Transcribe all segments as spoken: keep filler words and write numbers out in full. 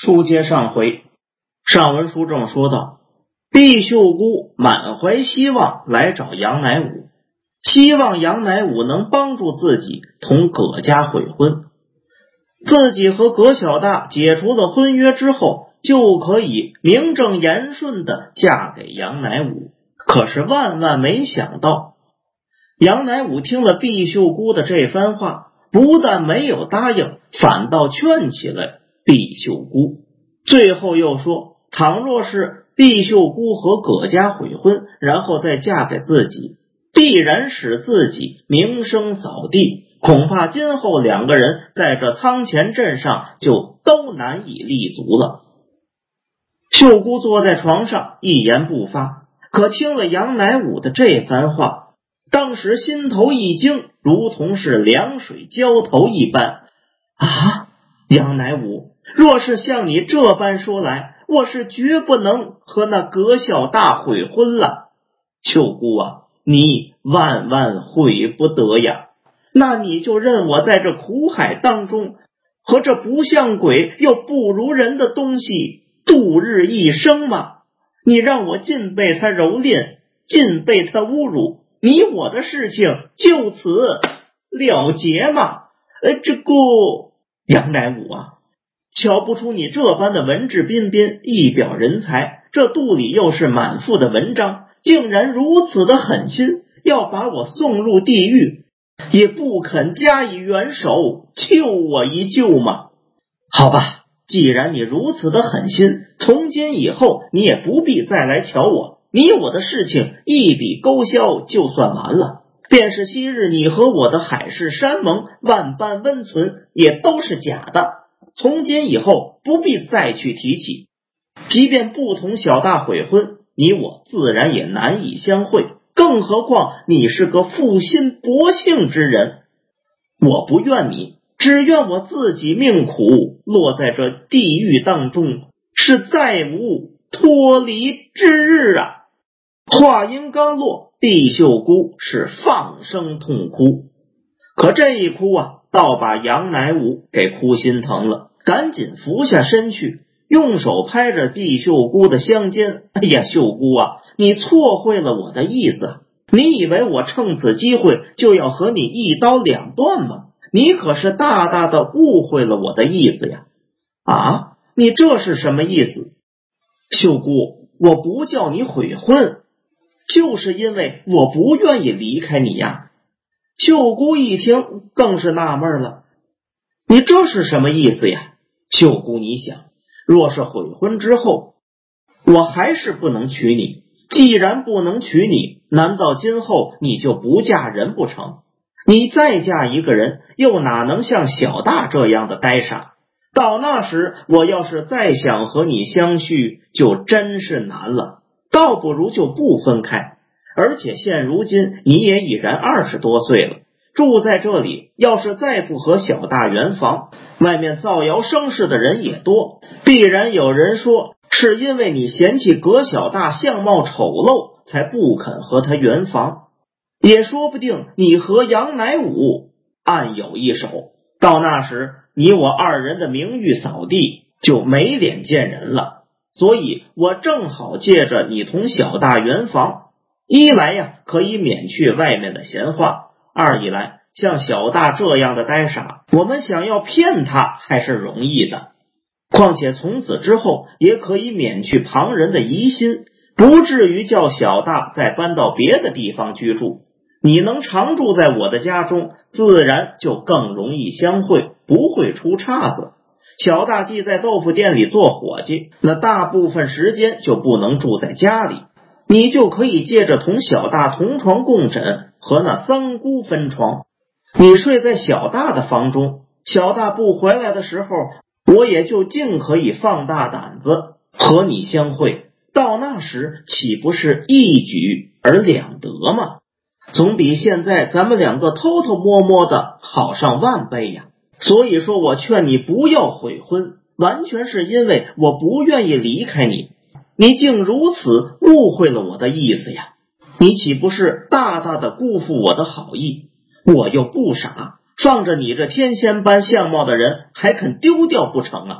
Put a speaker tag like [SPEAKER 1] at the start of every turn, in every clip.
[SPEAKER 1] 书接上回，上文书正说到，毕秀姑满怀希望来找杨乃武，希望杨乃武能帮助自己同葛家悔婚，自己和葛小大解除了婚约之后，就可以名正言顺地嫁给杨乃武。可是万万没想到，杨乃武听了毕秀姑的这番话，不但没有答应，反倒劝起了毕秀姑。最后又说，倘若是毕秀姑和葛家悔婚，然后再嫁给自己，必然使自己名声扫地，恐怕今后两个人在这仓前镇上就都难以立足了。秀姑坐在床上一言不发，可听了杨乃武的这番话，当时心头一惊，如同是凉水浇头一般。啊，杨乃武，若是像你这般说来，我是绝不能和那葛小大悔婚了。秀姑啊，你万万悔不得呀！那你就任我在这苦海当中，和这不像鬼又不如人的东西度日一生吗？你让我尽被他蹂躏，尽被他侮辱，你我的事情就此了结吗？呃，这个杨乃武啊，瞧不出你这般的文质彬彬，一表人才，这肚里又是满腹的文章，竟然如此的狠心，要把我送入地狱，也不肯加以援手，救我一救吗？好吧，既然你如此的狠心，从今以后你也不必再来瞧我，你我的事情一笔勾销就算完了，便是昔日你和我的海誓山盟，万般温存也都是假的，从今以后不必再去提起。即便不同小大悔婚，你我自然也难以相会，更何况你是个负心薄幸之人。我不怨你，只愿我自己命苦，落在这地狱当中，是再无脱离之日啊！话音刚落，毕秀姑是放声痛哭，可这一哭啊，倒把杨乃武给哭心疼了，赶紧俯下身去，用手拍着毕秀姑的香肩。哎呀，秀姑啊，你错会了我的意思，你以为我趁此机会就要和你一刀两断吗？你可是大大的误会了我的意思呀！啊，你这是什么意思？秀姑，我不叫你悔婚，就是因为我不愿意离开你呀。秀姑一听更是纳闷了，你这是什么意思呀？秀姑，你想，若是悔婚之后，我还是不能娶你，既然不能娶你，难道今后你就不嫁人不成？你再嫁一个人，又哪能像小大这样的呆傻？到那时，我要是再想和你相续，就真是难了，倒不如就不分开。而且现如今你也已然二十多岁了，住在这里，要是再不和小大圆房，外面造谣生事的人也多，必然有人说是因为你嫌弃葛小大相貌丑陋，才不肯和他圆房。也说不定你和杨乃武暗有一手，到那时你我二人的名誉扫地，就没脸见人了。所以我正好借着你同小大圆房，一来呀可以免去外面的闲话，二一来像小大这样的呆傻，我们想要骗他还是容易的。况且从此之后也可以免去旁人的疑心，不至于叫小大再搬到别的地方居住。你能常住在我的家中，自然就更容易相会，不会出岔子。小大既在豆腐店里做伙计，那大部分时间就不能住在家里，你就可以借着同小大同床共枕，和那三姑分床。你睡在小大的房中，小大不回来的时候，我也就尽可以放大胆子和你相会，到那时岂不是一举而两得吗？总比现在咱们两个偷偷摸摸的好上万倍呀！所以说我劝你不要悔婚，完全是因为我不愿意离开你，你竟如此误会了我的意思呀！你岂不是大大的辜负我的好意？我又不傻，放着你这天仙般相貌的人还肯丢掉不成啊？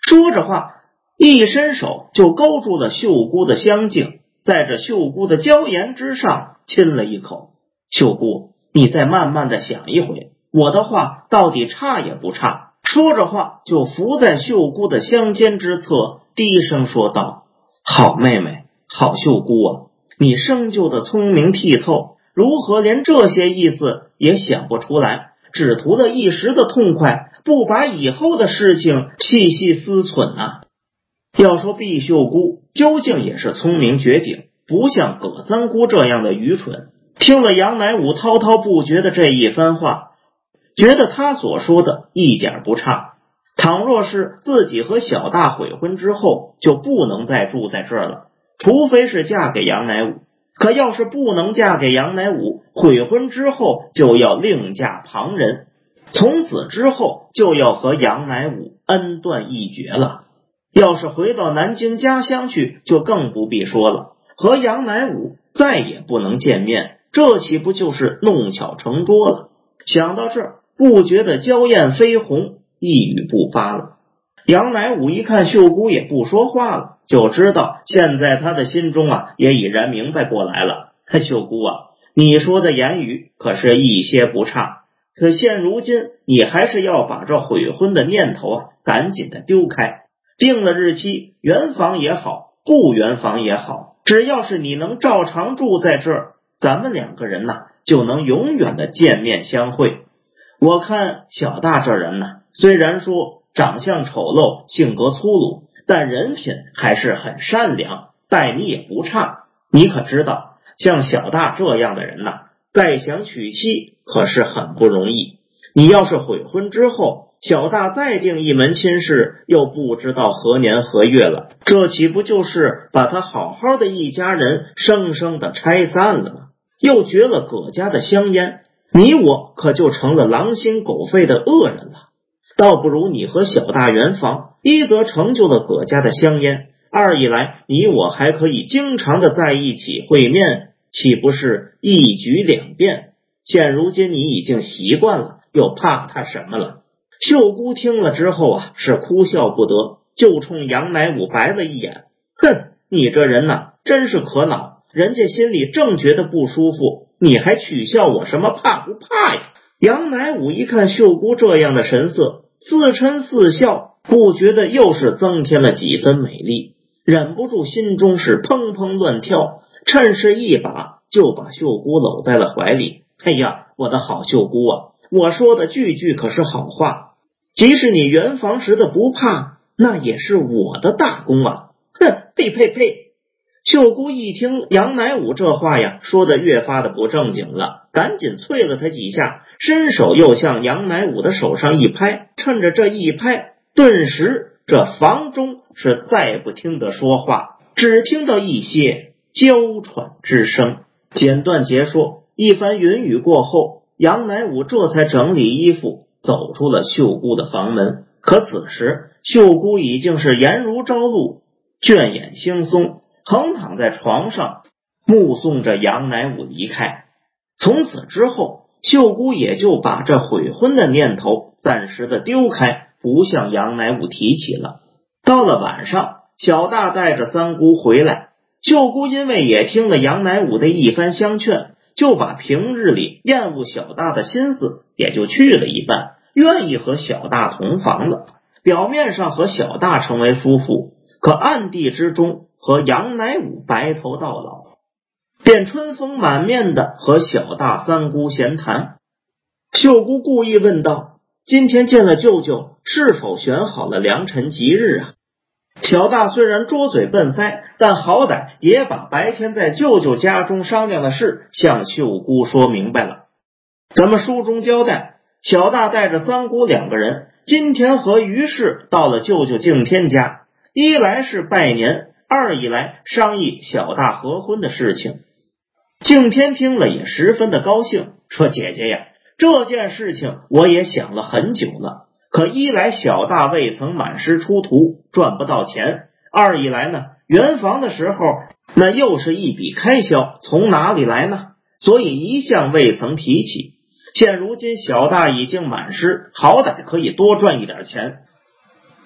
[SPEAKER 1] 说着话，一伸手就勾住了秀姑的香颈，在这秀姑的娇颜之上亲了一口。秀姑，你再慢慢的想一回，我的话到底差也不差。说着话就伏在秀姑的香肩之侧，低声说道：好妹妹，好秀姑啊，你生就的聪明剔透，如何连这些意思也想不出来，只图了一时的痛快，不把以后的事情细细思忖啊。要说毕秀姑究竟也是聪明绝顶，不像葛三姑这样的愚蠢。听了杨乃武滔滔不绝的这一番话，觉得他所说的一点不差。倘若是自己和小大悔婚之后，就不能再住在这儿了，除非是嫁给杨乃武。可要是不能嫁给杨乃武，悔婚之后就要另嫁旁人，从此之后就要和杨乃武恩断义绝了。要是回到南京家乡去，就更不必说了，和杨乃武再也不能见面，这岂不就是弄巧成拙了？想到这儿，不觉得娇艳绯红，一语不发了。杨乃武一看秀姑也不说话了，就知道现在他的心中啊也已然明白过来了。秀姑啊，你说的言语可是一些不差，可现如今你还是要把这悔婚的念头啊赶紧的丢开。定了日期，圆房也好，不圆房也好，只要是你能照常住在这儿，咱们两个人呐、啊、就能永远的见面相会。我看小大这人呢、啊，虽然说长相丑陋，性格粗鲁，但人品还是很善良，待你也不差。你可知道，像小大这样的人呐、啊，再想娶妻可是很不容易。你要是悔婚之后，小大再定一门亲事，又不知道何年何月了，这岂不就是把他好好的一家人生生的拆散了吗？又绝了葛家的香烟，你我可就成了狼心狗肺的恶人了。倒不如你和小大圆房，一则成就了葛家的香烟，二一来你我还可以经常的在一起会面，岂不是一举两便？现如今你已经习惯了，又怕他什么了？秀姑听了之后啊，是哭笑不得，就冲杨乃武白了一眼，哼，你这人呐，真是可恼，人家心里正觉得不舒服，你还取笑我什么怕不怕呀？杨乃武一看秀姑这样的神色，似嗔似笑，不觉得又是增添了几分美丽，忍不住心中是砰砰乱跳，趁势一把就把秀姑搂在了怀里。哎呀，我的好秀姑啊，我说的句句可是好话，即使你圆房时的不怕，那也是我的大功啊！哼，呸呸呸！秀姑一听杨乃武这话呀，说的越发的不正经了，赶紧啐了他几下，伸手又向杨乃武的手上一拍，趁着这一拍，顿时这房中是再不听得说话，只听到一些娇喘之声。简短结说，一番云雨过后，杨乃武这才整理衣服，走出了秀姑的房门。可此时秀姑已经是颜如朝露，倦眼惺忪，横躺在床上，目送着杨乃武离开。从此之后，秀姑也就把这悔婚的念头暂时的丢开，不向杨乃武提起了。到了晚上，小大带着三姑回来，秀姑因为也听了杨乃武的一番相劝，就把平日里厌恶小大的心思也就去了一半，愿意和小大同房了。表面上和小大成为夫妇，可暗地之中和杨乃武白头到老，便春风满面的和小大三姑闲谈。秀姑故意问道：今天见了舅舅，是否选好了良辰吉日啊？小大虽然拙嘴笨腮，但好歹也把白天在舅舅家中商量的事向秀姑说明白了。咱们书中交代，小大带着三姑两个人今天和于氏到了舅舅敬天家，一来是拜年，二一来商议小大合婚的事情。敬天听了也十分的高兴，说姐姐呀，这件事情我也想了很久了，可一来小大未曾满师出徒，赚不到钱，二一来呢，圆房的时候那又是一笔开销，从哪里来呢？所以一向未曾提起。现如今小大已经满师，好歹可以多赚一点钱。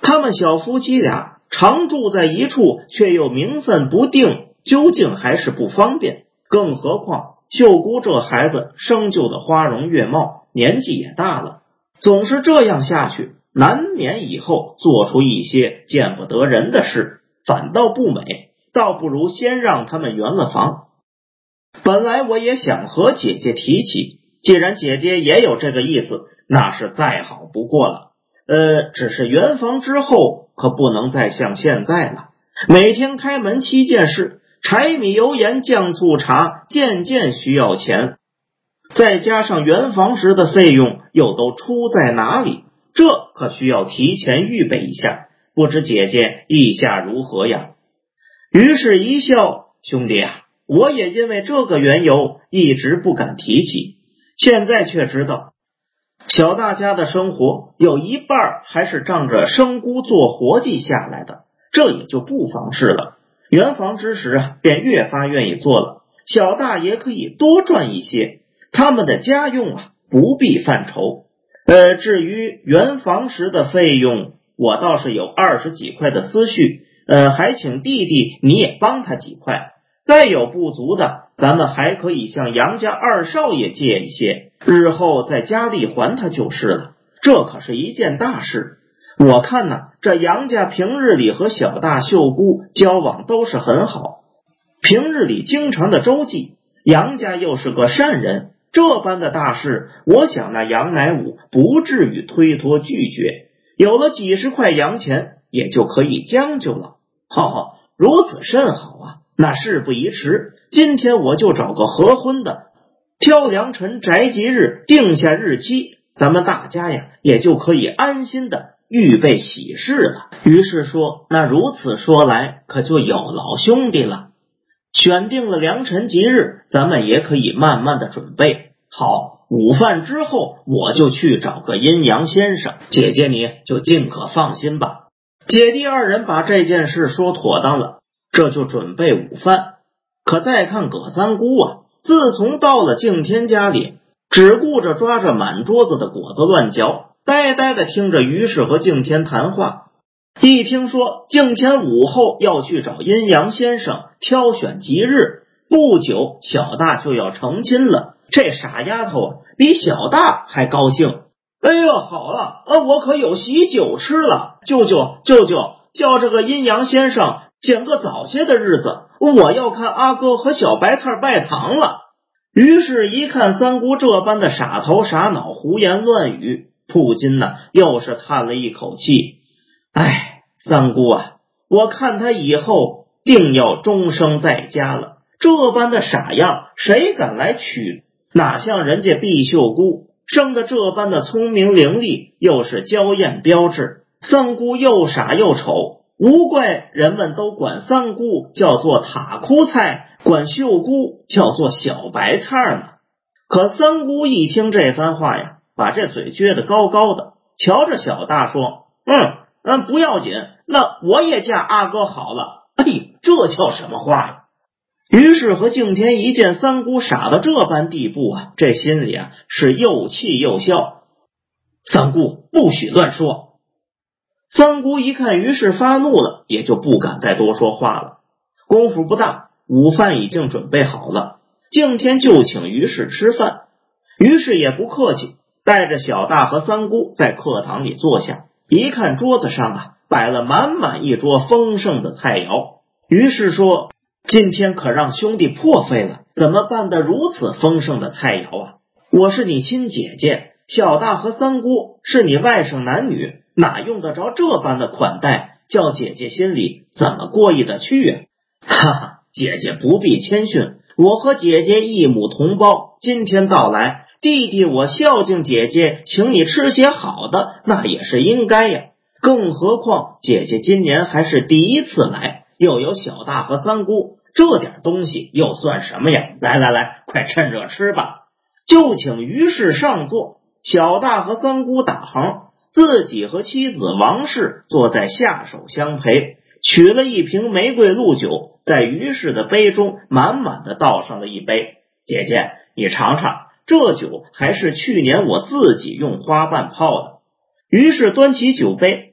[SPEAKER 1] 他们小夫妻俩常住在一处，却又名分不定，究竟还是不方便。更何况秀姑这孩子生就的花容月貌，年纪也大了，总是这样下去，难免以后做出一些见不得人的事，反倒不美，倒不如先让他们圆了房。本来我也想和姐姐提起，既然姐姐也有这个意思，那是再好不过了。呃，只是圆房之后可不能再像现在了，每天开门七件事，柴米油盐酱醋茶，件件需要钱，再加上圆房时的费用又都出在哪里，这可需要提前预备一下，不知姐姐意下如何呀？于是一笑，兄弟啊，我也因为这个缘由一直不敢提起，现在却知道小大家的生活有一半还是仗着生姑做活计下来的，这也就不妨事了。圆房之时啊，便越发愿意做了，小大也可以多赚一些，他们的家用啊不必犯愁。呃，至于圆房时的费用，我倒是有二十几块的思绪，呃，还请弟弟你也帮他几块，再有不足的，咱们还可以向杨家二少爷借一些，日后再加力还他就是了。这可是一件大事。我看呢，这杨家平日里和小大秀姑交往都是很好，平日里经常的周济，杨家又是个善人，这般的大事，我想那杨乃武不至于推脱拒绝，有了几十块洋钱也就可以将就了。好好，如此甚好啊！那事不宜迟，今天我就找个合婚的，挑良辰宅吉日，定下日期，咱们大家呀也就可以安心的预备喜事了。于是说，那如此说来，可就有老兄弟了。选定了良辰吉日，咱们也可以慢慢的准备好，午饭之后我就去找个阴阳先生，姐姐你就尽可放心吧。姐弟二人把这件事说妥当了，这就准备午饭。可再看葛三姑啊，自从到了敬天家里，只顾着抓着满桌子的果子乱嚼，呆呆的听着于氏和敬天谈话。一听说敬天午后要去找阴阳先生挑选吉日，不久小大就要成亲了，这傻丫头啊，比小大还高兴。哎呦，好了，呃，我可有喜酒吃了，舅舅舅舅，叫这个阴阳先生拣个早些的日子，我要看阿哥和小白菜拜堂了。于是一看三姑这般的傻头傻脑胡言乱语，不禁呢又是叹了一口气。哎，三姑啊，我看他以后定要终生在家了，这般的傻样谁敢来娶？哪像人家毕秀姑生的这般的聪明伶俐，又是娇艳标致，三姑又傻又丑，无怪人们都管三姑叫做塔枯菜，管秀姑叫做小白菜呢。可三姑一听这番话呀，把这嘴撅得高高的，瞧着小大说，嗯嗯，不要紧，那我也嫁阿哥好了。哎，这叫什么话呀？于是和敬天一见三姑傻到这般地步啊，这心里啊是又气又笑。三姑不许乱说。三姑一看于是发怒了，也就不敢再多说话了。功夫不大，午饭已经准备好了，敬天就请于是吃饭。于是也不客气，带着小大和三姑在课堂里坐下。一看桌子上啊摆了满满一桌丰盛的菜肴，于是说，今天可让兄弟破费了，怎么办得如此丰盛的菜肴啊？我是你亲姐姐，小大和三姑是你外甥男女，哪用得着这般的款待，叫姐姐心里怎么过意得去啊？哈哈，姐姐不必谦逊，我和姐姐一母同胞，今天到来，弟弟我孝敬姐姐，请你吃些好的，那也是应该呀。更何况姐姐今年还是第一次来，又有小大和三姑，这点东西又算什么呀？来来来，快趁热吃吧。就请于氏上座，小大和三姑打横，自己和妻子王氏坐在下手相陪，取了一瓶玫瑰露酒，在于氏的杯中满满的倒上了一杯。姐姐，你尝尝，这酒还是去年我自己用花瓣泡的。于是端起酒杯，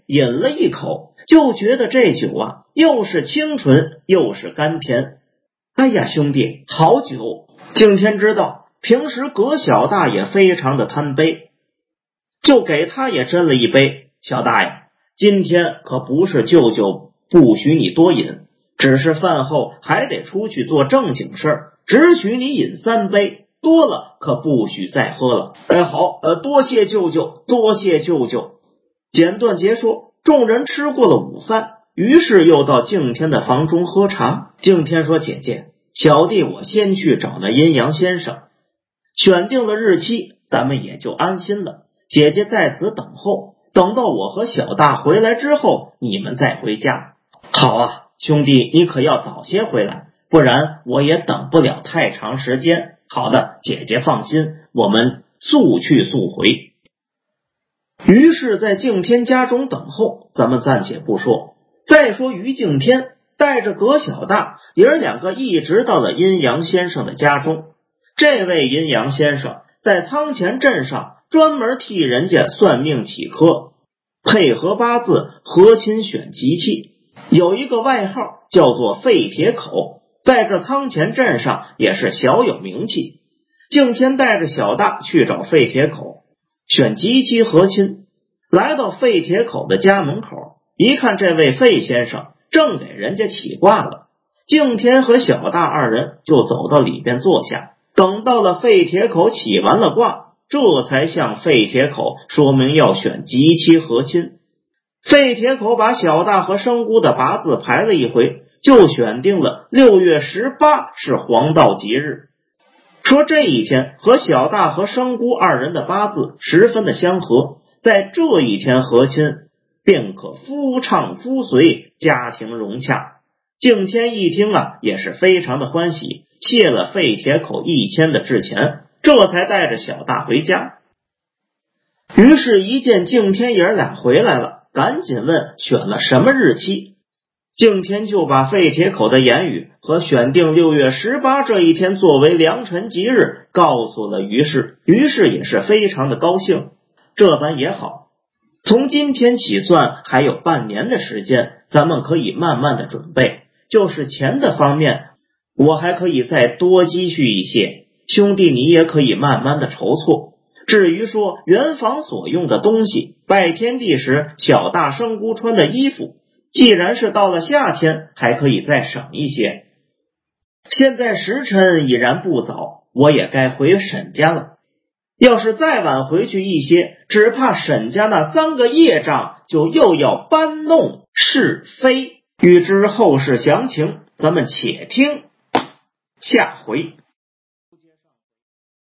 [SPEAKER 1] 饮了一口，就觉得这酒啊，又是清纯又是甘甜。哎呀，兄弟，好酒！敬天知道，平时葛小大也非常的贪杯，就给他也斟了一杯。小大爷，今天可不是舅舅不许你多饮，只是饭后还得出去做正经事儿，只许你饮三杯，多了可不许再喝了。哎，好，呃，多谢舅舅，多谢舅舅。简短结说，众人吃过了午饭，于是又到敬天的房中喝茶。敬天说：“姐姐，小弟我先去找那阴阳先生，选定了日期，咱们也就安心了。姐姐在此等候，等到我和小大回来之后，你们再回家。”好啊，兄弟，你可要早些回来，不然我也等不了太长时间。好的，姐姐放心，我们速去速回。于是在敬天家中等候，咱们暂且不说。再说于敬天带着葛小大爷儿两个一直到了阴阳先生的家中。这位阴阳先生在仓前镇上专门替人家算命起科，配合八字合亲选吉气，有一个外号叫做废铁口，在这仓前镇上也是小有名气。敬天带着小大去找废铁口选吉期合亲，来到废铁口的家门口，一看这位费先生正给人家起卦了，敬天和小大二人就走到里边坐下，等到了废铁口起完了卦，这才向废铁口说明要选吉期合亲。废铁口把小大和生姑的八字排了一回，就选定了六月十八是黄道吉日，说这一天和小大和生姑二人的八字十分的相合，在这一天合亲便可夫唱夫随，家庭融洽。敬天一听啊，也是非常的欢喜，谢了废铁口一千的制钱，这才带着小大回家。于是一见敬天爷俩回来了，赶紧问选了什么日期。敬天就把废铁口的言语和选定六月十八这一天作为良辰吉日告诉了于氏，于是也是非常的高兴。这般也好，从今天起算还有半年的时间，咱们可以慢慢的准备，就是钱的方面我还可以再多积蓄一些，兄弟你也可以慢慢的筹措。至于说圆房所用的东西，拜天地时小大生姑穿的衣服，既然是到了夏天，还可以再省一些。现在时辰已然不早，我也该回沈家了。要是再晚回去一些，只怕沈家那三个业障就又要搬弄是非。欲知后事详情，咱们且听下回。